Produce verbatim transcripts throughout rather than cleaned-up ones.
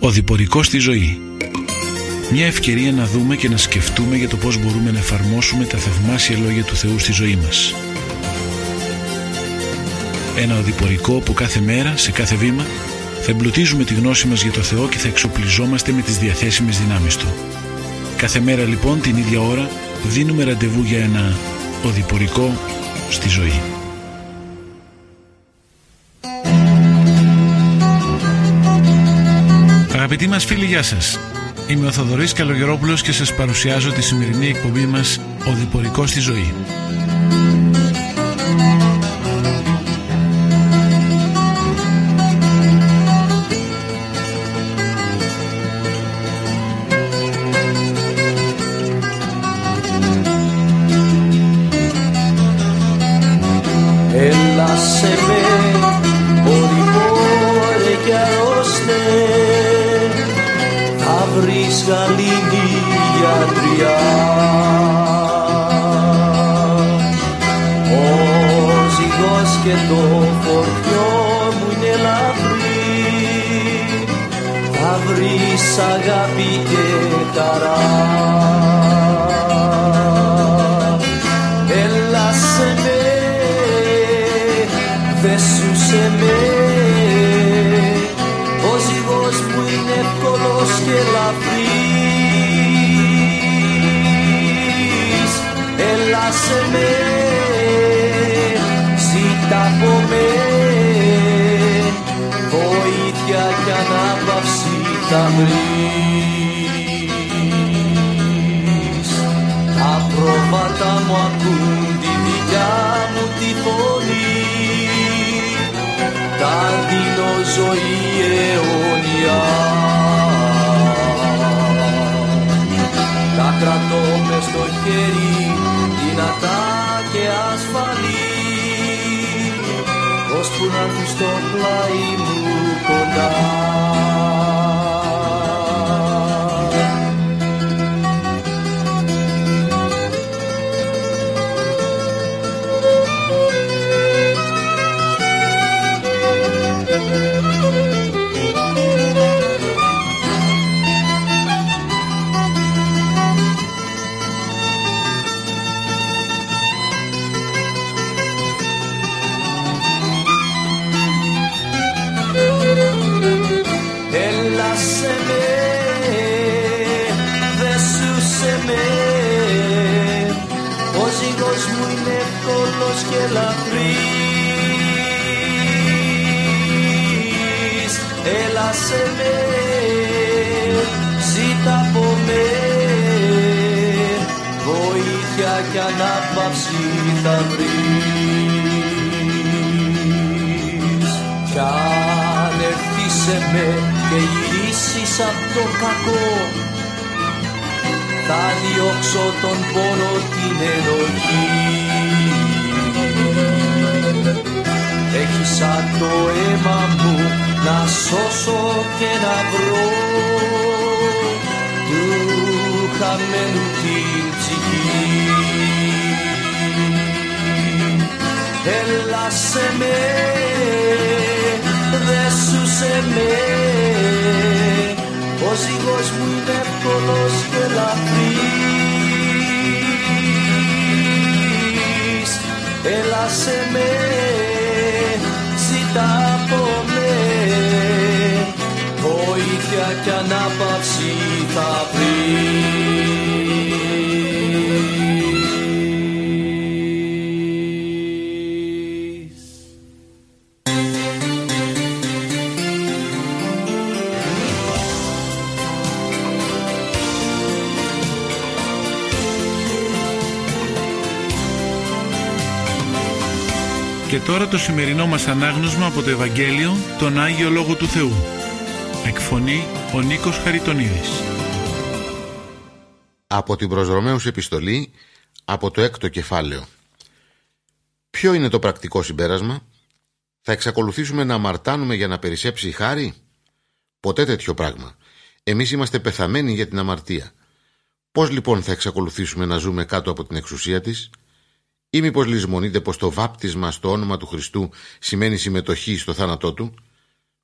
Οδηπορικό στη ζωή. Μια ευκαιρία να δούμε και να σκεφτούμε για το πώς μπορούμε να εφαρμόσουμε τα θαυμάσια λόγια του Θεού στη ζωή μας. Ένα οδηπορικό που κάθε μέρα, σε κάθε βήμα, θα εμπλουτίζουμε τη γνώση μας για το Θεό και θα εξοπλιζόμαστε με τις διαθέσιμες δυνάμεις Του. Κάθε μέρα λοιπόν την ίδια ώρα δίνουμε ραντεβού για ένα οδηπορικό στη ζωή. Αγαπητοί μας φίλοι, γεια σας. Είμαι ο Θοδωρής Καλογερόπουλος και σας παρουσιάζω τη σημερινή εκπομπή μας «Οδηπορικό στη ζωή». Έλα σε με, οδηπόρε κι αρρώστε, θα βρεις γαλήνη γιατριά. Ο ζυγός και το φορτιό μου είναι ελαφρύ, θα βρεις αγάπη και χαρά. Έλα σε με, δέσου με, ο ζυγός μου είναι εύκολος και ελαφρύς. Έλα σε με, ζήτα από με, βοήθεια κι ανάπαυση θα βρεις. Τα πρόβατα μου ακούν τη δικιά μου τη φωνή, τα δίνω ζωή αιώνια. Τα κρατώ μες στο χέρι, δυνατά και ασφαλή, ώσπου να έρθουν στο πλάι μου κοντά. Και ελαφρύς. Έλα σε με, ζήτα από με, βοήθεια κι ανάπαυση θα βρεις. Κι αν έρθεις σε με και γυρίσεις απ' το κακό, θα διώξω τον πόνο, την ενοχή. Έχει σαν το αίμα μου να σώσω και να βρω του χαμένου την ψυχή. Έλα σε με, δέσου σε με, ο ζυγός μου είναι εύκολος και ελαφρύς. Έλα σε με, ζήτα από με, βοήθεια κι ανάπαυση θα βρεις. Και τώρα το σημερινό μας ανάγνωσμα από το Ευαγγέλιο, τον Άγιο Λόγο του Θεού. Εκφωνεί ο Νίκος Χαριτονίδης. Από την προς Ρωμαίους επιστολή, από το έκτο κεφάλαιο. Ποιο είναι το πρακτικό συμπέρασμα? Θα εξακολουθήσουμε να αμαρτάνουμε για να περισσέψει η χάρη? Ποτέ τέτοιο πράγμα. Εμείς είμαστε πεθαμένοι για την αμαρτία. Πώς λοιπόν θα εξακολουθήσουμε να ζούμε κάτω από την εξουσία της? Ή μήπως λησμονείτε πως το βάπτισμα στο όνομα του Χριστού σημαίνει συμμετοχή στο θάνατό του?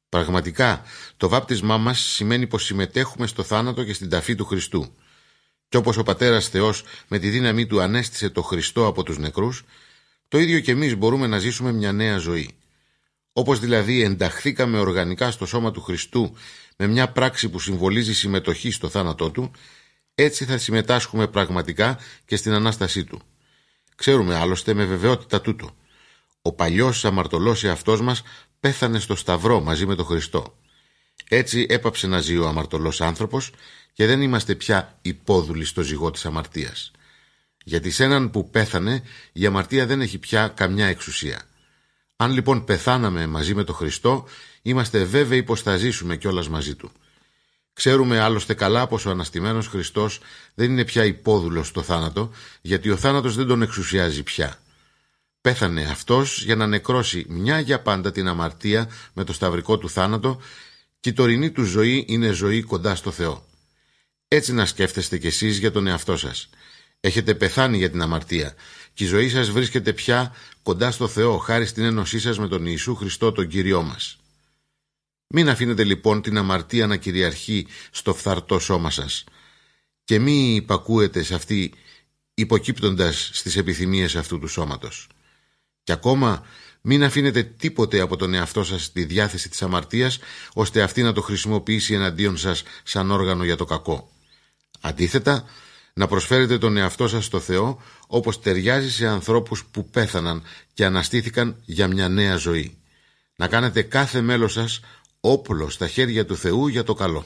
Πραγματικά, το βάπτισμά μας σημαίνει πως συμμετέχουμε στο θάνατο και στην ταφή του Χριστού. Και όπως ο Πατέρας Θεός με τη δύναμή του ανέστησε το Χριστό από τους νεκρούς, το ίδιο και εμείς μπορούμε να ζήσουμε μια νέα ζωή. Όπως δηλαδή ενταχθήκαμε οργανικά στο σώμα του Χριστού με μια πράξη που συμβολίζει συμμετοχή στο θάνατό του, έτσι θα συμμετάσχουμε πραγματικά και στην Ανάστασή του. Ξέρουμε άλλωστε με βεβαιότητα τούτο. Ο παλιός αμαρτωλός εαυτός μας πέθανε στο Σταυρό μαζί με τον Χριστό. Έτσι έπαψε να ζει ο αμαρτωλός άνθρωπος και δεν είμαστε πια υπόδουλοι στο ζυγό της αμαρτίας. Γιατί σε έναν που πέθανε η αμαρτία δεν έχει πια καμιά εξουσία. Αν λοιπόν πεθάναμε μαζί με τον Χριστό, είμαστε βέβαιοι πως θα ζήσουμε κιόλας μαζί του. Ξέρουμε άλλωστε καλά πως ο αναστημένος Χριστός δεν είναι πια υπόδουλος στο θάνατο, γιατί ο θάνατος δεν τον εξουσιάζει πια. Πέθανε αυτός για να νεκρώσει μια για πάντα την αμαρτία με το σταυρικό του θάνατο και η τωρινή του ζωή είναι ζωή κοντά στο Θεό. Έτσι να σκέφτεστε κι εσείς για τον εαυτό σας. Έχετε πεθάνει για την αμαρτία και η ζωή σας βρίσκεται πια κοντά στο Θεό χάρη στην ένωσή σας με τον Ιησού Χριστό τον Κύριό μας. Μην αφήνετε λοιπόν την αμαρτία να κυριαρχεί στο φθαρτό σώμα σας και μη υπακούετε σε αυτή υποκύπτοντας στις επιθυμίες αυτού του σώματος. Και ακόμα μην αφήνετε τίποτε από τον εαυτό σας στη διάθεση της αμαρτίας, ώστε αυτή να το χρησιμοποιήσει εναντίον σας σαν όργανο για το κακό. Αντίθετα, να προσφέρετε τον εαυτό σας στο Θεό όπως ταιριάζει σε ανθρώπους που πέθαναν και αναστήθηκαν για μια νέα ζωή. Να κάνετε κάθε μέλος σας όπλο στα χέρια του Θεού για το καλό.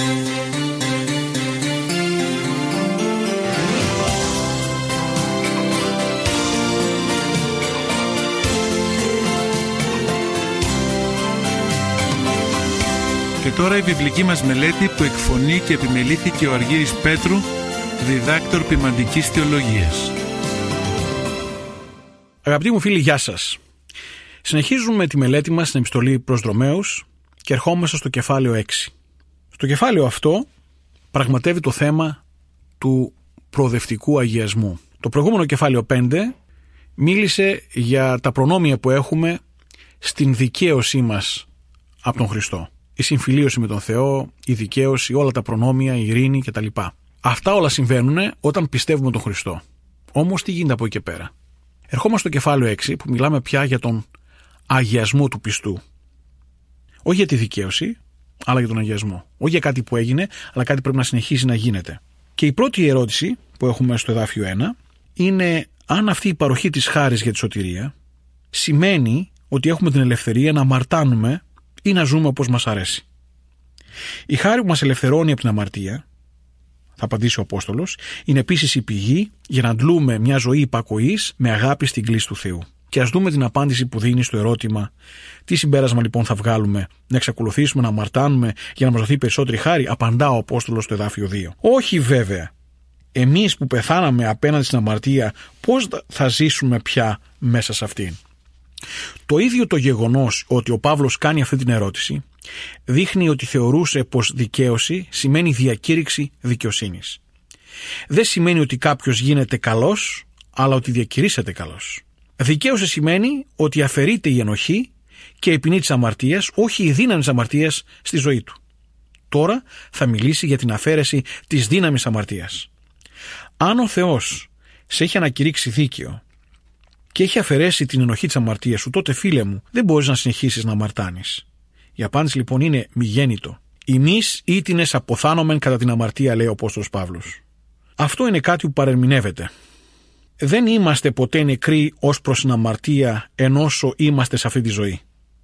Και τώρα η βιβλική μας μελέτη που εκφωνεί και επιμελήθηκε ο Αργύρης Πέτρου, διδάκτορ ποιμαντικής θεολογίας. Αγαπητοί μου φίλοι, γεια σας. Συνεχίζουμε τη μελέτη μας στην επιστολή προς Ρωμαίους και ερχόμαστε στο κεφάλαιο έξι. Στο κεφάλαιο αυτό πραγματεύει το θέμα του προοδευτικού αγιασμού. Το προηγούμενο κεφάλαιο πέντε μίλησε για τα προνόμια που έχουμε στην δικαίωσή μας από τον Χριστό. Η συμφιλίωση με τον Θεό, η δικαίωση, όλα τα προνόμια, η ειρήνη κτλ. Αυτά όλα συμβαίνουν όταν πιστεύουμε τον Χριστό. Όμως τι γίνεται από εκεί και πέρα? Ερχόμαστε στο κεφάλαιο έξι που μιλάμε πια για τον αγιασμό του πιστού. Όχι για τη δικαίωση, αλλά για τον αγιασμό. Όχι για κάτι που έγινε, αλλά κάτι που πρέπει να συνεχίσει να γίνεται. Και η πρώτη ερώτηση που έχουμε στο εδάφιο ένα είναι αν αυτή η παροχή της χάρης για τη σωτηρία σημαίνει ότι έχουμε την ελευθερία να αμαρτάνουμε ή να ζούμε όπως μας αρέσει. Η χάρη που μας ελευθερώνει από την αμαρτία, θα απαντήσει ο Απόστολος, είναι επίσης η πηγή για να αντλούμε μια ζωή υπακοής με αγάπη στην κλίση του Θεού. Και ας δούμε την απάντηση που δίνει στο ερώτημα τι συμπέρασμα λοιπόν θα βγάλουμε, να εξακολουθήσουμε να αμαρτάνουμε για να μας δοθεί περισσότερη χάρη? Απαντά ο Απόστολος στο εδάφιο δύο. Όχι βέβαια. Εμείς που πεθάναμε απέναντι στην αμαρτία, πώς θα ζήσουμε πια μέσα σε αυτήν? Το ίδιο το γεγονός ότι ο Παύλος κάνει αυτή την ερώτηση δείχνει ότι θεωρούσε πως δικαίωση σημαίνει διακήρυξη δικαιοσύνης. Δεν σημαίνει ότι κάποιος γίνεται καλός, αλλά ότι διακηρύσσεται καλός. Δικαίωση σημαίνει ότι αφαιρείται η ενοχή και η ποινή της αμαρτίας, όχι η δύναμη της αμαρτίας στη ζωή του. Τώρα θα μιλήσει για την αφαίρεση της δύναμης αμαρτίας. Αν ο Θεός σε έχει ανακηρύξει δίκαιο και έχει αφαιρέσει την ενοχή της αμαρτίας σου, τότε φίλε μου δεν μπορείς να συνεχίσεις να αμαρτάνεις. Η απάντηση λοιπόν είναι μη γέννητο. Ημείς ήτινες αποθάνομεν κατά την αμαρτία, λέει ο Απόστολος Παύλος. Αυτό είναι κάτι που παρερμηνεύεται. Δεν είμαστε ποτέ νεκροί ως προς την αμαρτία ενώσο είμαστε σε αυτή τη ζωή.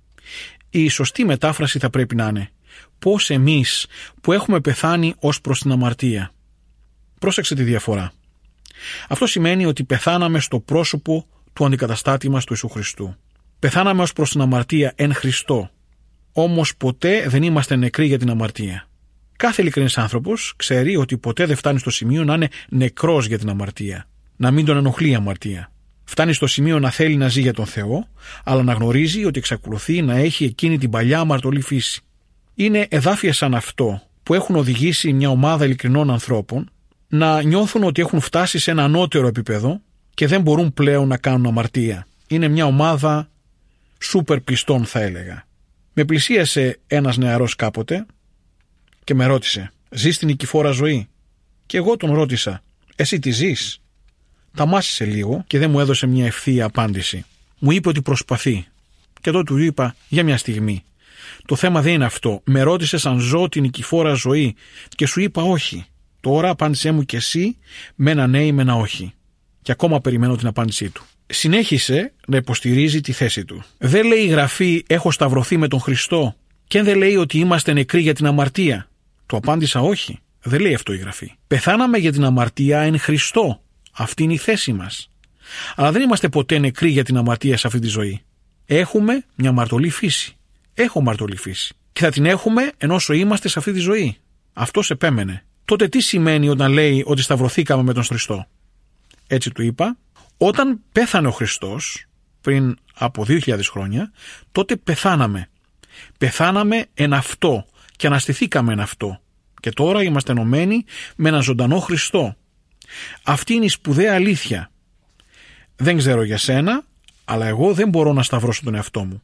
Η σωστή μετάφραση θα πρέπει να είναι πώς εμείς που έχουμε πεθάνει ως προς την αμαρτία. Πρόσεξε τη διαφορά. Αυτό σημαίνει ότι πεθάναμε στο πρόσωπο του αντικαταστάτη μας του Ιησού Χριστού. Πεθάναμε ως προς την αμαρτία εν Χριστώ. Όμως ποτέ δεν είμαστε νεκροί για την αμαρτία. Κάθε ειλικρινής άνθρωπος ξέρει ότι ποτέ δεν φτάνει στο σημείο να είναι νεκρός για την αμαρτία. Να μην τον ενοχλεί η αμαρτία. Φτάνει στο σημείο να θέλει να ζει για τον Θεό, αλλά να γνωρίζει ότι εξακολουθεί να έχει εκείνη την παλιά αμαρτωλή φύση. Είναι εδάφια σαν αυτό που έχουν οδηγήσει μια ομάδα ειλικρινών ανθρώπων να νιώθουν ότι έχουν φτάσει σε ένα ανώτερο επίπεδο και δεν μπορούν πλέον να κάνουν αμαρτία. Είναι μια ομάδα σούπερ πιστών, θα έλεγα. Με πλησίασε ένας νεαρός κάποτε και με ρώτησε: «Ζεις την νικηφόρα ζωή?» Και εγώ τον ρώτησα: «Εσύ τι ζεις?» Ταμάσισε λίγο και δεν μου έδωσε μια ευθεία απάντηση. Μου είπε ότι προσπαθεί. Και τότε του είπα: «Για μια στιγμή. Το θέμα δεν είναι αυτό. Με ρώτησες αν ζω την νικηφόρα ζωή και σου είπα όχι. Τώρα απάντησέ μου και εσύ με ένα ναι ή με ένα όχι». Και ακόμα περιμένω την απάντησή του. Συνέχισε να υποστηρίζει τη θέση του. Δεν λέει η Γραφή «Έχω σταυρωθεί με τον Χριστό» και δεν λέει ότι είμαστε νεκροί για την αμαρτία. Του απάντησα όχι. Δεν λέει αυτό η Γραφή. Πεθάναμε για την αμαρτία εν Χριστώ. Αυτή είναι η θέση μας. Αλλά δεν είμαστε ποτέ νεκροί για την αμαρτία σε αυτή τη ζωή. Έχουμε μια αμαρτωλή φύση. Έχω αμαρτωλή φύση. Και θα την έχουμε ενώ είμαστε σε αυτή τη ζωή. Αυτός επέμενε. Τότε τι σημαίνει όταν λέει ότι σταυρωθήκαμε με τον Χριστό? Έτσι του είπα: όταν πέθανε ο Χριστός πριν από δύο χιλιάδες χρόνια, τότε πεθάναμε. Πεθάναμε εν αυτό και αναστηθήκαμε εν αυτό. Και τώρα είμαστε ενωμένοι με έναν ζωντανό Χριστό. Αυτή είναι η σπουδαία αλήθεια. Δεν ξέρω για σένα, αλλά εγώ δεν μπορώ να σταυρώσω τον εαυτό μου.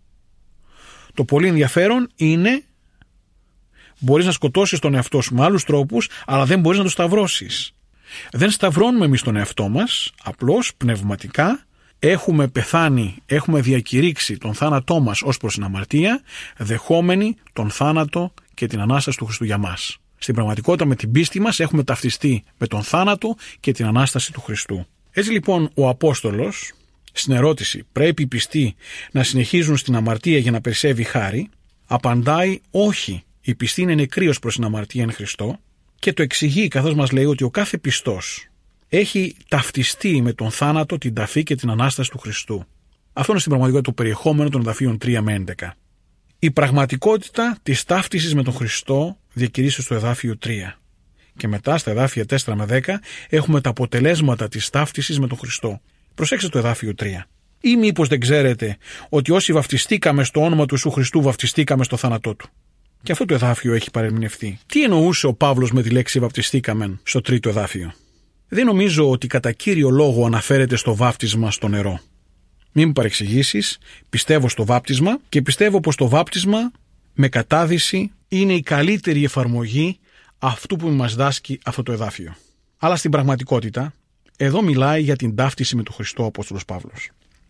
Το πολύ ενδιαφέρον είναι μπορείς να σκοτώσεις τον εαυτό σου με άλλους τρόπους, αλλά δεν μπορείς να το σταυρώσεις. Δεν σταυρώνουμε εμείς τον εαυτό μας, απλώς πνευματικά έχουμε πεθάνει, έχουμε διακηρύξει τον θάνατό μας ως προς την αμαρτία, δεχόμενοι τον θάνατο και την Ανάσταση του Χριστού για μας. Στην πραγματικότητα με την πίστη μας έχουμε ταυτιστεί με τον θάνατο και την Ανάσταση του Χριστού. Έτσι λοιπόν ο Απόστολος, στην ερώτηση «Πρέπει οι πιστοί να συνεχίζουν στην αμαρτία για να περισσεύει χάρη?» απαντάει «Όχι, οι πιστοί είναι νεκροί ως προς την αμαρτία εν Χριστώ», και το εξηγεί καθώς μας λέει ότι ο κάθε πιστός έχει ταυτιστεί με τον θάνατο, την ταφή και την Ανάσταση του Χριστού. Αυτό είναι στην πραγματικότητα το περιεχόμενο των εδαφείων τρία με έντεκα. Η πραγματικότητα της ταύτισης με τον Χριστό διακηρύσσεται στο εδάφιο τρία. Και μετά στα εδάφια τέσσερα με δέκα έχουμε τα αποτελέσματα της ταύτισης με τον Χριστό. Προσέξτε το εδάφιο τρία. Ή μήπως δεν ξέρετε ότι όσοι βαφτιστήκαμε στο όνομα του Ιησού Χριστού βαφτιστήκαμε στο θάνατό του? Και αυτό το εδάφιο έχει παρεμηνευτεί. Τι εννοούσε ο Παύλος με τη λέξη βαφτιστήκαμεν στο τρίτο εδάφιο? Δεν νομίζω ότι κατά κύριο λόγο αναφέρεται στο βάπτισμα στο νερό. Μην μου παρεξηγήσεις, πιστεύω στο βάπτισμα και πιστεύω πως το βάπτισμα με κατάδυση είναι η καλύτερη εφαρμογή αυτού που μας δάσκει αυτό το εδάφιο. Αλλά στην πραγματικότητα, εδώ μιλάει για την ταύτιση με τον Χριστό ο Απόστολος Παύλος.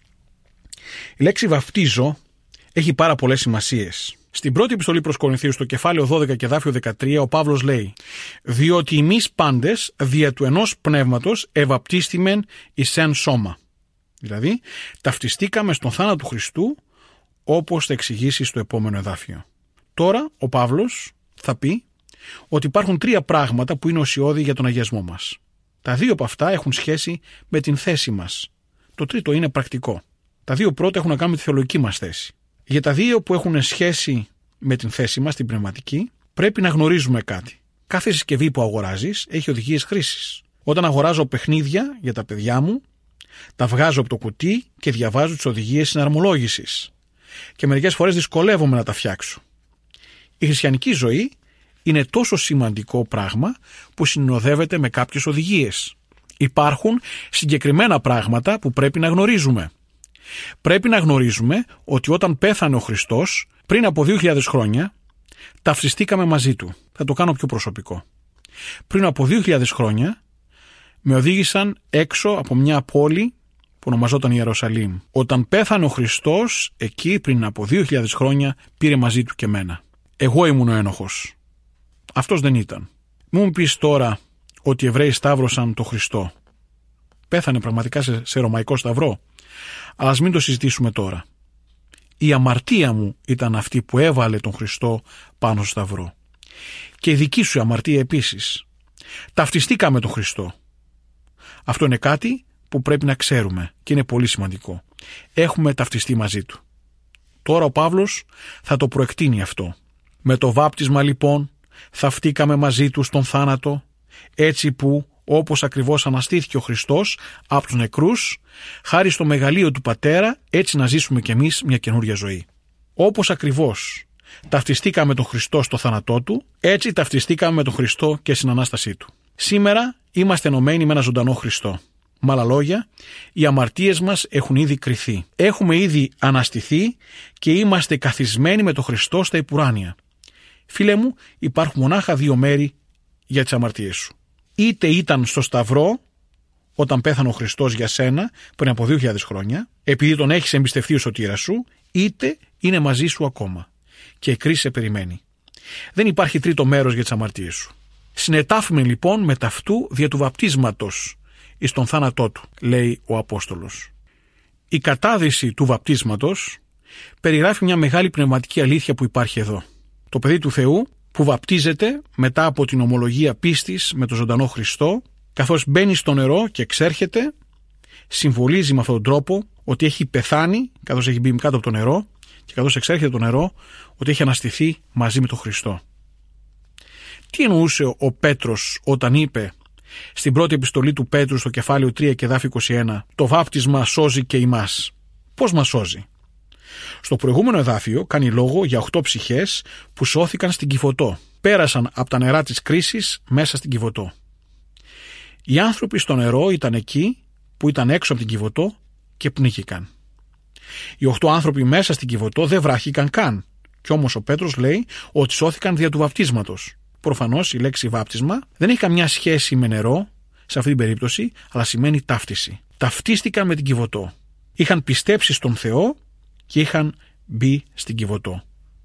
Η λέξη βαφτίζω έχει πάρα πολλές σημασίες. Στην πρώτη επιστολή προς Κορινθίους, στο κεφάλαιο δώδεκα και εδάφιο δεκατρία, ο Παύλος λέει: «Διότι εμείς πάντες δια του ενός πνεύματος ευαπτίστημεν εις εν σώμα». Δηλαδή, ταυτιστήκαμε στον θάνατο του Χριστού, όπως θα εξηγήσει στο επόμενο εδάφιο. Τώρα, ο Παύλος θα πει ότι υπάρχουν τρία πράγματα που είναι ουσιώδη για τον αγιασμό μας. Τα δύο από αυτά έχουν σχέση με την θέση μας. Το τρίτο είναι πρακτικό. Τα δύο πρώτα έχουν να κάνουν με τη θεολογική μας θέση. Για τα δύο που έχουν σχέση με την θέση μας, την πνευματική, πρέπει να γνωρίζουμε κάτι. Κάθε συσκευή που αγοράζεις έχει οδηγίες χρήσης. Όταν αγοράζω παιχνίδια για τα παιδιά μου, τα βγάζω από το κουτί και διαβάζω τις οδηγίες συναρμολόγησης. Και μερικές φορές δυσκολεύομαι να τα φτιάξω. Η χριστιανική ζωή είναι τόσο σημαντικό πράγμα που συνοδεύεται με κάποιες οδηγίες. Υπάρχουν συγκεκριμένα πράγματα που πρέπει να γνωρίζουμε. Πρέπει να γνωρίζουμε ότι όταν πέθανε ο Χριστός πριν από δύο χιλιάδες χρόνια, ταυτιστήκαμε μαζί του. Θα το κάνω πιο προσωπικό. Πριν από δύο χιλιάδες χρόνια με οδήγησαν έξω από μια πόλη που ονομαζόταν Ιερουσαλήμ. Όταν πέθανε ο Χριστός, εκεί πριν από δύο χιλιάδες χρόνια πήρε μαζί του και μένα. Εγώ ήμουν ο ένοχος. Αυτός δεν ήταν. Μου πεις τώρα ότι οι Εβραίοι σταύρωσαν τον Χριστό. Πέθανε πραγματικά σε, σε ρωμαϊκό σταυρό. Αλλά ας μην το συζητήσουμε τώρα. Η αμαρτία μου ήταν αυτή που έβαλε τον Χριστό πάνω στο σταυρό. Και η δική σου αμαρτία επίσης. Ταυτιστήκαμε τον Χριστό. Αυτό είναι κάτι που πρέπει να ξέρουμε και είναι πολύ σημαντικό. Έχουμε ταυτιστεί μαζί του. Τώρα ο Παύλος θα το προεκτείνει αυτό. Με το βάπτισμα λοιπόν θαυτήκαμε μαζί του στον θάνατο, έτσι που όπως ακριβώς αναστήθηκε ο Χριστός από τους νεκρούς, χάρη στο μεγαλείο του Πατέρα, έτσι να ζήσουμε κι εμείς μια καινούργια ζωή. Όπως ακριβώς ταυτιστήκαμε τον Χριστό στο θάνατό του, έτσι ταυτιστήκαμε με τον Χριστό και στην Ανάστασή του. Σήμερα είμαστε ενωμένοι με ένα ζωντανό Χριστό. Με άλλα λόγια, οι αμαρτίες μας έχουν ήδη κριθεί. Έχουμε ήδη αναστηθεί και είμαστε καθισμένοι με τον Χριστό στα υπουράνια. Φίλε μου, υπάρχουν μονάχα δύο μέρη για τις αμαρτίες σου. Είτε ήταν στο Σταυρό, όταν πέθανε ο Χριστός για σένα πριν από δύο χιλιάδες χρόνια, επειδή τον έχεις εμπιστευτεί ο σωτήρας σου, είτε είναι μαζί σου ακόμα και η κρίση σε περιμένει. Δεν υπάρχει τρίτο μέρος για τις αμαρτίες σου. Συνετάφημε λοιπόν με ταυτού δια του βαπτίσματος εις τον θάνατό του, λέει ο Απόστολος. Η κατάδυση του βαπτίσματος περιγράφει μια μεγάλη πνευματική αλήθεια που υπάρχει εδώ. Το παιδί του Θεού που βαπτίζεται μετά από την ομολογία πίστης με τον ζωντανό Χριστό, καθώς μπαίνει στο νερό και εξέρχεται, συμβολίζει με αυτόν τον τρόπο ότι έχει πεθάνει καθώς έχει μπει κάτω από το νερό και καθώς εξέρχεται το νερό ότι έχει αναστηθεί μαζί με τον Χριστό. Τι εννοούσε ο Πέτρος όταν είπε στην πρώτη επιστολή του Πέτρου στο κεφάλαιο τρία και εδάφιο είκοσι ένα «Το βάπτισμα σώζει και ημάς». Πώς μας σώζει? Στο προηγούμενο εδάφιο κάνει λόγο για οχτώ ψυχές που σώθηκαν στην Κιβωτό. Πέρασαν από τα νερά της κρίσης μέσα στην Κιβωτό. Οι άνθρωποι στο νερό ήταν εκεί που ήταν έξω από την Κιβωτό και πνίγηκαν. Οι οχτώ άνθρωποι μέσα στην Κιβωτό δεν βράχηκαν καν. Κι όμως ο Πέτρος λέει ότι σώθηκαν δια του βαπτίσματος. Προφανώς η λέξη βάπτισμα δεν έχει καμιά σχέση με νερό σε αυτή την περίπτωση, αλλά σημαίνει ταύτιση. Ταυτίστηκαν με την Κιβωτό. Είχαν πιστέψει στον Θεό και είχαν μπει στην Κιβωτό.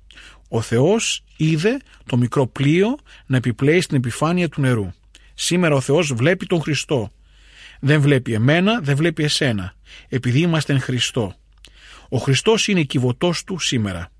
Ο Θεός είδε το μικρό πλοίο να επιπλέει στην επιφάνεια του νερού. Σήμερα ο Θεός βλέπει τον Χριστό. Δεν βλέπει εμένα, δεν βλέπει εσένα, επειδή είμαστε εν Χριστώ. Ο Χριστός είναι η Κιβωτός του σήμερα.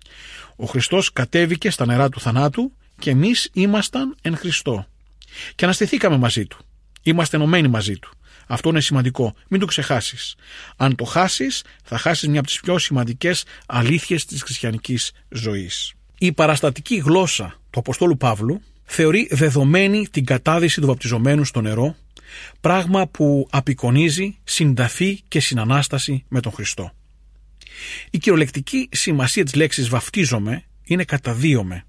Ο Χριστός κατέβηκε στα νερά του θανάτου και εμείς ήμασταν εν Χριστώ. Και αναστηθήκαμε μαζί του. Είμαστε ενωμένοι μαζί του. Αυτό είναι σημαντικό. Μην το ξεχάσεις. Αν το χάσεις, θα χάσεις μια από τις πιο σημαντικές αλήθειες της χριστιανικής ζωής. Η παραστατική γλώσσα του Αποστόλου Παύλου θεωρεί δεδομένη την κατάδυση του βαπτιζομένου στο νερό, πράγμα που απεικονίζει συνταφή και συνανάσταση με τον Χριστό. Η κυριολεκτική σημασία της λέξης βαφτίζομαι είναι καταδύομαι.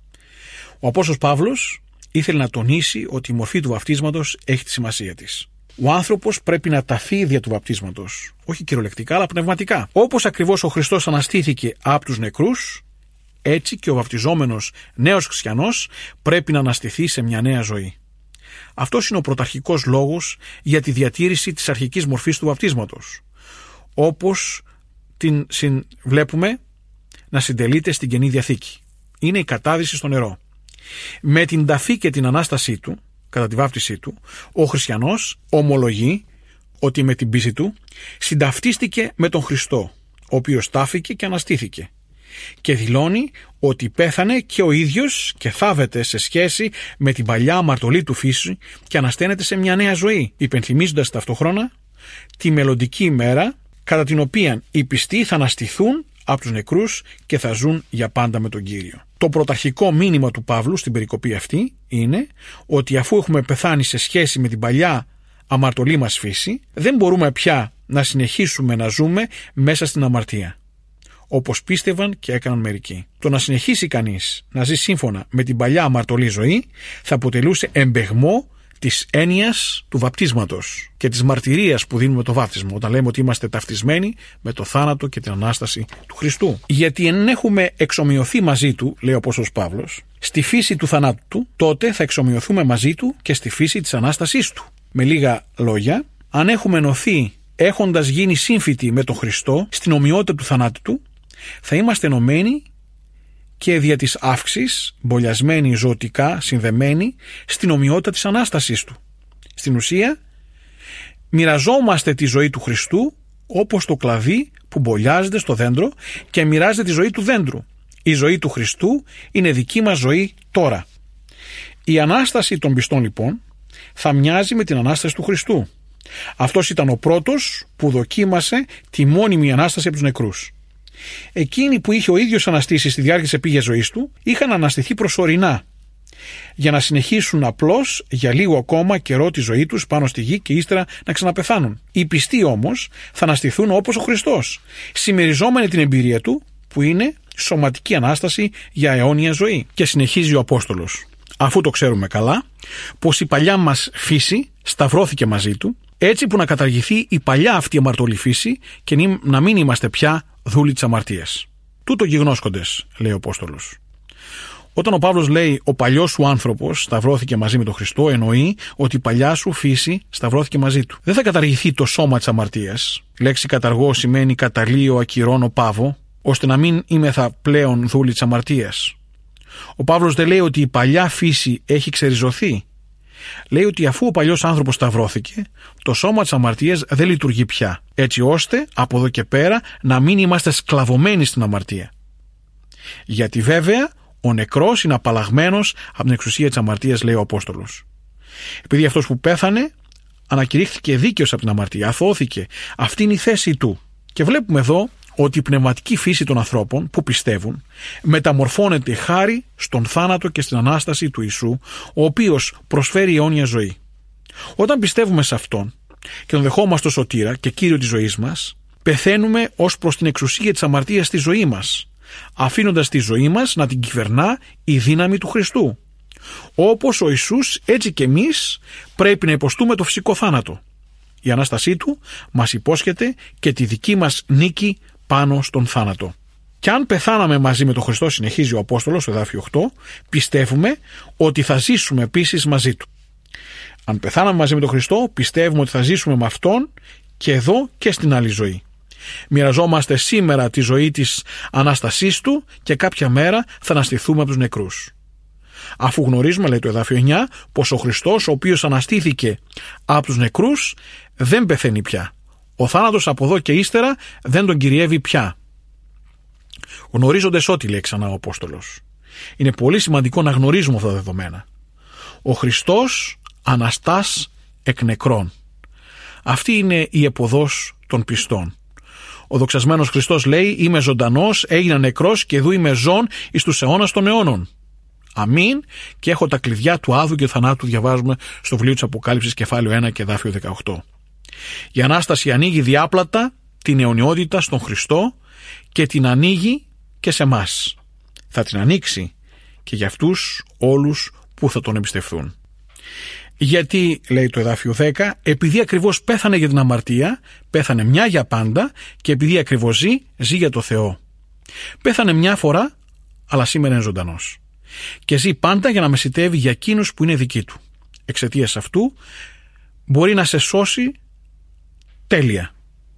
Ο Απόστολος Παύλος ήθελε να τονίσει ότι η μορφή του βαπτίσματος έχει τη σημασία της. Ο άνθρωπος πρέπει να ταφεί δια του βαπτίσματος, όχι κυριολεκτικά αλλά πνευματικά. Όπως ακριβώς ο Χριστός αναστήθηκε από τους νεκρούς, έτσι και ο βαπτιζόμενος νέος χριστιανός πρέπει να αναστηθεί σε μια νέα ζωή. Αυτός είναι ο πρωταρχικός λόγος για τη διατήρηση της αρχικής μορφής του βαπτίσματος, όπως την βλέπουμε να συντελείται στην Καινή Διαθήκη. Είναι η κατάδυση στο νερό. Με την ταφή και την Ανάστασή του, κατά τη βάπτισή του, ο χριστιανός ομολογεί ότι με την πίστη του συνταυτίστηκε με τον Χριστό, ο οποίος τάφηκε και αναστήθηκε, και δηλώνει ότι πέθανε και ο ίδιος και θάβεται σε σχέση με την παλιά αμαρτωλή του φύση και ανασταίνεται σε μια νέα ζωή, υπενθυμίζοντας ταυτόχρονα τη μελλοντική ημέρα κατά την οποία οι πιστοί θα αναστηθούν από τους νεκρούς και θα ζουν για πάντα με τον Κύριο. Το πρωταρχικό μήνυμα του Παύλου στην περικοπή αυτή είναι ότι αφού έχουμε πεθάνει σε σχέση με την παλιά αμαρτωλή μας φύση, δεν μπορούμε πια να συνεχίσουμε να ζούμε μέσα στην αμαρτία, όπως πίστευαν και έκαναν μερικοί. Το να συνεχίσει κανείς να ζει σύμφωνα με την παλιά αμαρτωλή ζωή θα αποτελούσε εμπεγμό της έννοιας του βαπτίσματος και της μαρτυρίας που δίνουμε το βάπτισμα, όταν λέμε ότι είμαστε ταυτισμένοι με το θάνατο και την Ανάσταση του Χριστού. Γιατί αν έχουμε εξομοιωθεί μαζί του, λέει ο Απόστολος Παύλος, στη φύση του θανάτου του, τότε θα εξομοιωθούμε μαζί του και στη φύση της Ανάστασής του. Με λίγα λόγια, αν έχουμε ενωθεί έχοντας γίνει σύμφυτοι με τον Χριστό στην ομοιότητα του θανάτου του, θα είμαστε ενωμένοι και δια της αύξης, μπολιασμένοι ζωτικά, συνδεμένοι στην ομοιότητα της Ανάστασης του. Στην ουσία, μοιραζόμαστε τη ζωή του Χριστού όπως το κλαδί που μπολιάζεται στο δέντρο και μοιράζεται τη ζωή του δέντρου. Η ζωή του Χριστού είναι δική μας ζωή τώρα. Η Ανάσταση των πιστών λοιπόν θα μοιάζει με την Ανάσταση του Χριστού. Αυτός ήταν ο πρώτος που δοκίμασε τη μόνιμη Ανάσταση από τους νεκρούς. Εκείνοι που είχε ο ίδιος αναστήσει στη διάρκεια της επίγειας ζωής του είχαν αναστηθεί προσωρινά για να συνεχίσουν απλώς για λίγο ακόμα καιρό τη ζωή τους πάνω στη γη και ύστερα να ξαναπεθάνουν. Οι πιστοί όμως θα αναστηθούν όπως ο Χριστός, συμμεριζόμενοι την εμπειρία του που είναι σωματική Ανάσταση για αιώνια ζωή. Και συνεχίζει ο Απόστολος, αφού το ξέρουμε καλά, πως η παλιά μας φύση σταυρώθηκε μαζί του, Έτσι που να καταργηθεί η παλιά αυτή αμαρτωλή φύση και να μην είμαστε πια δούλοι της αμαρτίας. Τούτο γιγνώσκοντες, λέει ο Απόστολος. Όταν ο Παύλος λέει ο παλιός σου άνθρωπος σταυρώθηκε μαζί με τον Χριστό, εννοεί ότι η παλιά σου φύση σταυρώθηκε μαζί του. Δεν θα καταργηθεί το σώμα της αμαρτίας. Η λέξη καταργώ σημαίνει καταλύω, ακυρώνω, πάβω, ώστε να μην είμαι θα πλέον δούλοι της αμαρτίας. Ο Παύλος δεν λέει ότι η παλιά φύση έχει ξεριζωθεί. Λέει ότι αφού ο παλιός άνθρωπος σταυρώθηκε, το σώμα της αμαρτίας δεν λειτουργεί πια, έτσι ώστε από εδώ και πέρα να μην είμαστε σκλαβωμένοι στην αμαρτία. Γιατί βέβαια ο νεκρός είναι απαλλαγμένος από την εξουσία της αμαρτίας, λέει ο Απόστολος. Επειδή αυτός που πέθανε ανακηρύχθηκε δίκαιος από την αμαρτία, αθώθηκε. Αυτή είναι η θέση του. Και βλέπουμε εδώ ότι η πνευματική φύση των ανθρώπων που πιστεύουν μεταμορφώνεται χάρη στον θάνατο και στην Ανάσταση του Ιησού, ο οποίος προσφέρει αιώνια ζωή. Όταν πιστεύουμε σε Αυτόν και τον δεχόμαστε ως σωτήρα και Κύριο της ζωής μας, πεθαίνουμε ως προς την εξουσία της αμαρτίας στη ζωή μας, αφήνοντας τη ζωή μας να την κυβερνά η δύναμη του Χριστού. Όπως ο Ιησούς, έτσι και εμείς πρέπει να υποστούμε το φυσικό θάνατο. Η Ανάστασή Του μας υπόσχεται και τη δική μας νίκη πάνω στον θάνατο. Και αν πεθάναμε μαζί με τον Χριστό, συνεχίζει ο Απόστολος στο εδάφιο οκτώ, πιστεύουμε ότι θα ζήσουμε επίσης μαζί Του. Αν πεθάναμε μαζί με τον Χριστό, πιστεύουμε ότι θα ζήσουμε με Αυτόν και εδώ και στην άλλη ζωή. Μοιραζόμαστε σήμερα τη ζωή της Ανάστασής Του και κάποια μέρα θα αναστηθούμε από τους νεκρούς. Αφού γνωρίζουμε, λέει το εδάφιο εννιά, πως ο Χριστός, ο οποίος αναστήθηκε από τους νεκρούς, δεν πεθαίνει πια. Ο θάνατος από εδώ και ύστερα δεν τον κυριεύει πια. Γνωρίζοντες ό,τι, λέει ξανά ο Απόστολος. Είναι πολύ σημαντικό να γνωρίζουμε αυτά τα δεδομένα. Ο Χριστός αναστάς εκ νεκρών. Αυτή είναι η επωδός των πιστών. Ο δοξασμένος Χριστός λέει: είμαι ζωντανός, έγινα νεκρός και δού είμαι ζών εις τους αιώνας των αιώνων. Αμήν, και έχω τα κλειδιά του άδου και θανάτου, διαβάζουμε στο βιβλίο της Αποκάλυψης κεφάλαιο ένα και εδάφιο δεκαοκτώ. Η Ανάσταση ανοίγει διάπλατα την αιωνιότητα στον Χριστό και την ανοίγει και σε μας. Θα την ανοίξει και για αυτούς όλους που θα τον εμπιστευθούν. Γιατί, λέει το εδάφιο δέκα, επειδή ακριβώς πέθανε για την αμαρτία, πέθανε μια για πάντα, και επειδή ακριβώς ζει, ζει για το Θεό. Πέθανε μια φορά, αλλά σήμερα είναι ζωντανός. Και ζει πάντα για να μεσιτεύει για εκείνους που είναι δικοί του. Εξαιτίας αυτού μπορεί να σε σώσει τέλεια.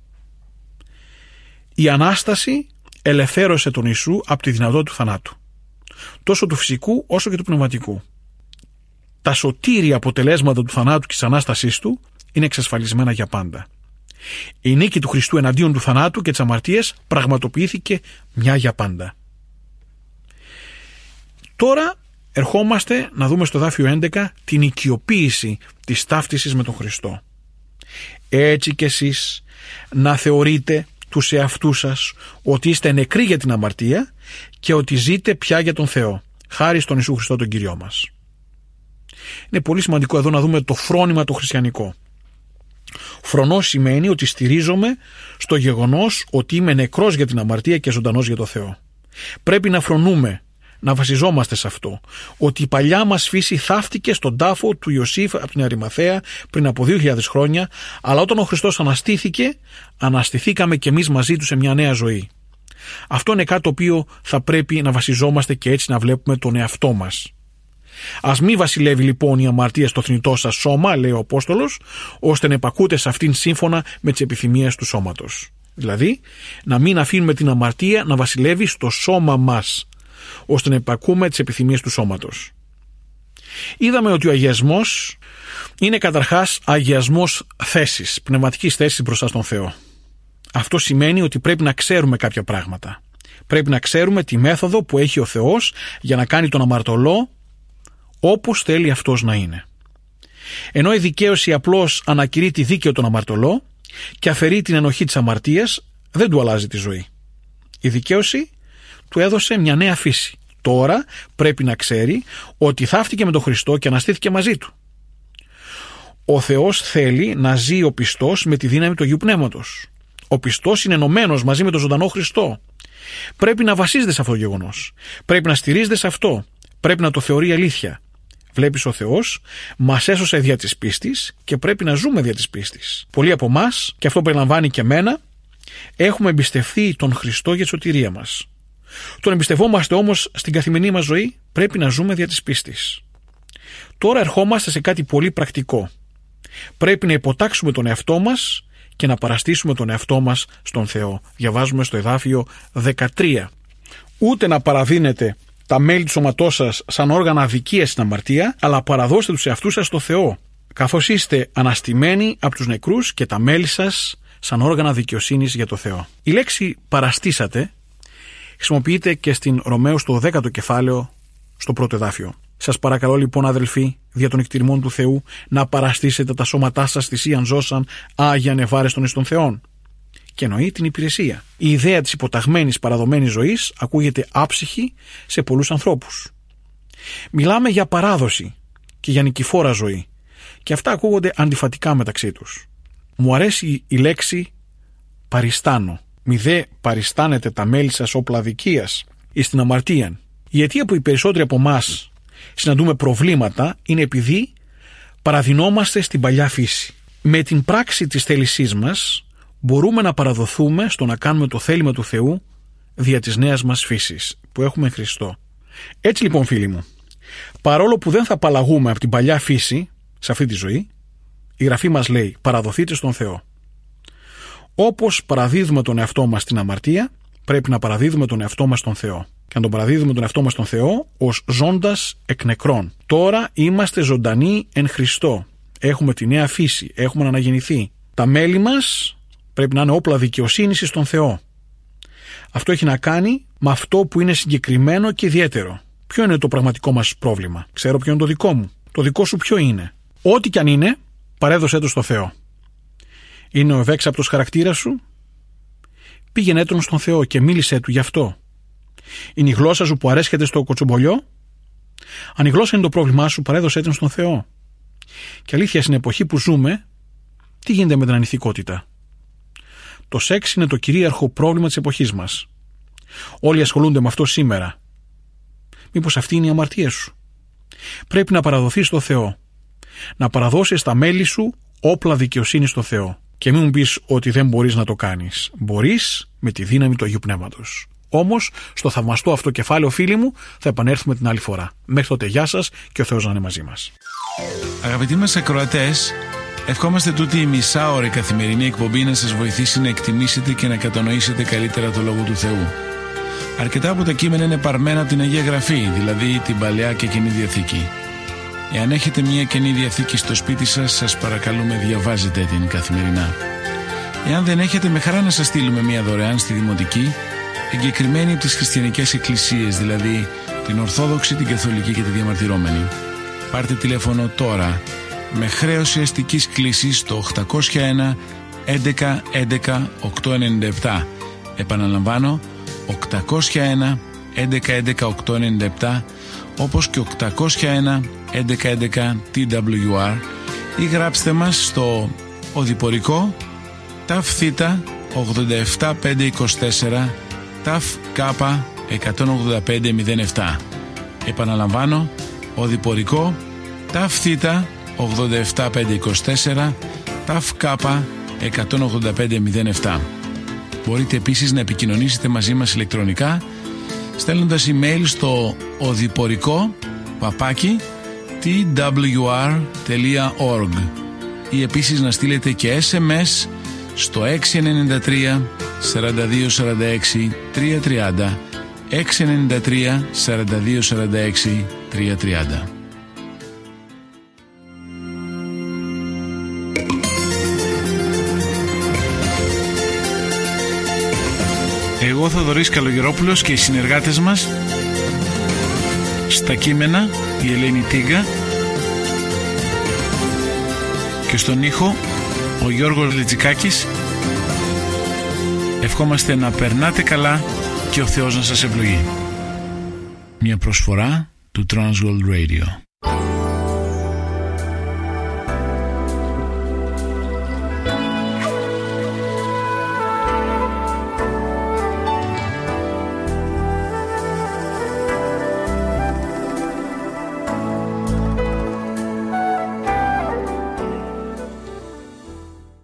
Η Ανάσταση ελευθέρωσε τον Ιησού από τη δυνατότητα του θανάτου, τόσο του φυσικού όσο και του πνευματικού. Τα σωτήρια αποτελέσματα του θανάτου και της Ανάστασής Του είναι εξασφαλισμένα για πάντα. Η νίκη του Χριστού εναντίον του θανάτου και της αμαρτίας πραγματοποιήθηκε μια για πάντα. Τώρα ερχόμαστε να δούμε στο εδάφιο έντεκα την οικειοποίηση της ταύτισης με τον Χριστό. Έτσι κι εσείς να θεωρείτε τους εαυτούς σας ότι είστε νεκροί για την αμαρτία και ότι ζείτε πια για τον Θεό, χάρη στον Ιησού Χριστό τον Κύριό μας. Είναι πολύ σημαντικό εδώ να δούμε το φρόνημα το χριστιανικό. Φρονός σημαίνει ότι στηρίζομαι στο γεγονός ότι είμαι νεκρός για την αμαρτία και ζωντανός για το Θεό. Πρέπει να φρονούμε, να βασιζόμαστε σε αυτό, ότι η παλιά μας φύση θαύτηκε στον τάφο του Ιωσήφ από την Αριμαθαία πριν από δύο χιλιάδες χρόνια, αλλά όταν ο Χριστός αναστήθηκε, αναστηθήκαμε κι εμείς μαζί του σε μια νέα ζωή. Αυτό είναι κάτι το οποίο θα πρέπει να βασιζόμαστε και έτσι να βλέπουμε τον εαυτό μας. Ας μη βασιλεύει λοιπόν η αμαρτία στο θνητό σας σώμα, λέει ο Απόστολος, ώστε να επακούτε σε αυτήν σύμφωνα με τις επιθυμίες του σώματος. Δηλαδή, να μην αφήνουμε την αμαρτία να βασιλεύει στο σώμα μας, ώστε να επακούμε τις επιθυμίες του σώματος. Είδαμε ότι ο αγιασμός είναι καταρχάς αγιασμός θέσης, πνευματικής θέσης μπροστά στον Θεό. Αυτό σημαίνει ότι πρέπει να ξέρουμε κάποια πράγματα. Πρέπει να ξέρουμε τη μέθοδο που έχει ο Θεός για να κάνει τον αμαρτωλό όπως θέλει αυτός να είναι. Ενώ η δικαίωση απλώς ανακηρύττει τη δίκαιο τον αμαρτωλό και αφαιρεί την ενοχή της αμαρτίας, δεν του αλλάζει τη ζωή. Η δικαίωση του έδωσε μια νέα φύση. Τώρα πρέπει να ξέρει ότι θαύτηκε με τον Χριστό και αναστήθηκε μαζί του. Ο Θεός θέλει να ζει ο πιστός με τη δύναμη του Αγίου Πνεύματος. Ο πιστός είναι ενωμένος μαζί με τον ζωντανό Χριστό. Πρέπει να βασίζεται σε αυτό το γεγονός. Πρέπει να στηρίζεται σε αυτό. Πρέπει να το θεωρεί αλήθεια. Βλέπεις, ο Θεός μας έσωσε δια της πίστης και πρέπει να ζούμε δια της πίστης. Πολλοί από εμάς, και αυτό περιλαμβάνει και εμένα, έχουμε εμπιστευθεί τον Χριστό για τη σωτηρία μας. Τον εμπιστευόμαστε όμως στην καθημερινή μας ζωή, πρέπει να ζούμε δια της πίστης. Τώρα ερχόμαστε σε κάτι πολύ πρακτικό. Πρέπει να υποτάξουμε τον εαυτό μας και να παραστήσουμε τον εαυτό μας στον Θεό. Διαβάζουμε στο εδάφιο δεκατρία. Ούτε να παραδίνετε τα μέλη του σώματός σας σαν όργανα αδικίας στην αμαρτία, αλλά παραδώστε τους εαυτούς σας στο Θεό, καθώς είστε αναστημένοι από τους νεκρούς και τα μέλη σας σαν όργανα δικαιοσύνης για το Θεό. Η λέξη παραστήσατε χρησιμοποιείται και στην Ρωμαίους στο δέκατο κεφάλαιο, στο πρώτο εδάφιο. Σας παρακαλώ λοιπόν, αδελφοί, δια των εκτιμών του Θεού, να παραστήσετε τα σώματά σας θυσίαν ζώσαν άγιαν ευάρεστον εις των Θεών. Και εννοεί την υπηρεσία. Η ιδέα της υποταγμένης παραδομένης ζωής ακούγεται άψυχη σε πολλούς ανθρώπους. Μιλάμε για παράδοση και για νικηφόρα ζωή, και αυτά ακούγονται αντιφατικά μεταξύ τους. Μου αρέσει η λέξη παριστάνω. Μη δε παριστάνετε τα μέλη σας όπλα αδικίας εις την αμαρτίαν. Η αιτία που οι περισσότεροι από εμάς συναντούμε προβλήματα είναι επειδή παραδεινόμαστε στην παλιά φύση. Με την πράξη της θέλησής μας μπορούμε να παραδοθούμε στο να κάνουμε το θέλημα του Θεού δια της νέας μας φύσης που έχουμε Χριστό. Έτσι λοιπόν, φίλοι μου, παρόλο που δεν θα απαλλαγούμε από την παλιά φύση σε αυτή τη ζωή, η Γραφή μας λέει παραδοθείτε στον Θεό. Όπως παραδίδουμε τον εαυτό μας στην αμαρτία, πρέπει να παραδίδουμε τον εαυτό μας στον Θεό. Και να τον παραδίδουμε τον εαυτό μας στον Θεό ως ζώντας εκ νεκρών. Τώρα είμαστε ζωντανοί εν Χριστώ. Έχουμε τη νέα φύση, έχουμε αναγεννηθεί. Τα μέλη μας πρέπει να είναι όπλα δικαιοσύνης στον Θεό. Αυτό έχει να κάνει με αυτό που είναι συγκεκριμένο και ιδιαίτερο. Ποιο είναι το πραγματικό μας πρόβλημα? Ξέρω ποιο είναι το δικό μου. Το δικό σου ποιο είναι? Ό,τι κι αν είναι, παρέδωσέ το στο Θεό. Είναι ο ευέξαπτος χαρακτήρας σου? Πήγαινε τον στον Θεό και μίλησέ του γι' αυτό. Είναι η γλώσσα σου που αρέσκεται στο κοτσομπολιό? Αν η γλώσσα είναι το πρόβλημά σου, παρέδωσέ τον στον Θεό. Και αλήθεια, στην εποχή που ζούμε, τι γίνεται με την ανηθικότητα? Το σεξ είναι το κυρίαρχο πρόβλημα της εποχής μας. Όλοι ασχολούνται με αυτό σήμερα. Μήπως αυτή είναι η αμαρτία σου? Πρέπει να παραδοθείς στο Θεό. Να παραδώσεις τα μέλη σου όπλα δικαιοσύνη στο Θεό. Και μην μου πεις ότι δεν μπορείς να το κάνεις. Μπορείς με τη δύναμη του Αγίου Πνεύματος. Όμως, στο θαυμαστό αυτό κεφάλαιο, φίλοι μου, θα επανέλθουμε την άλλη φορά. Μέχρι τότε, γεια σας και ο Θεός να είναι μαζί μας. Αγαπητοί μας ακροατές, ευχόμαστε τούτη η μισάωρη καθημερινή εκπομπή να σας βοηθήσει να εκτιμήσετε και να κατανοήσετε καλύτερα το Λόγο του Θεού. Αρκετά από τα κείμενα είναι παρμένα από την Αγία Γραφή, δηλαδή την Παλαιά και Καινή Διαθήκη. Εάν έχετε μια Καινή Διαθήκη στο σπίτι σας, σας παρακαλούμε διαβάζετε την καθημερινά. Εάν δεν έχετε, με χαρά να σας στείλουμε μια δωρεάν στη Δημοτική, εγκεκριμένη από τις χριστιανικές εκκλησίες, δηλαδή την Ορθόδοξη, την Καθολική και τη Διαμαρτυρόμενη. Πάρτε τηλέφωνο τώρα με χρέωση αστικής κλήσης στο οκτακόσια ένα έντεκα έντεκα οκτακόσια ενενήντα επτά. Επαναλαμβάνω, οκτακόσια ένα έντεκα έντεκα οκτακόσια ενενήντα επτά, όπως και οκτακόσια ένα έντεκα έντεκα τι ντάμπλιου αρ, ή γράψτε μας στο οδηπορικό ταφ θήτα ογδόντα επτά πεντακόσια είκοσι τέσσερα ταφ κάπα εκατόν ογδόντα πέντε μηδέν επτά. Επαναλαμβάνω, οδηπορικό ταφ θήτα ογδόντα επτά πεντακόσια είκοσι τέσσερα ταφ κάπα εκατόν ογδόντα πέντε μηδέν επτά. Μπορείτε επίσης να επικοινωνήσετε μαζί μας ηλεκτρονικά στέλνοντας email στο οδηπορικό παπάκι τι ντάμπλιου αρ τελεία org ή επίσης να στείλετε και ες εμ ες στο έξι εννιά τρία σαράντα δύο σαράντα έξι τριακόσια τριάντα, έξι εννιά τρία σαράντα δύο σαράντα έξι τριακόσια τριάντα. Εγώ, Θοδωρής Καλογερόπουλος, και οι συνεργάτες μας στα κείμενα, η Ελένη Τίγκα, και στον ήχο ο Γιώργος Λιτζικάκης, ευχόμαστε να περνάτε καλά και ο Θεός να σας ευλογεί. Μια προσφορά του Transworld Radio.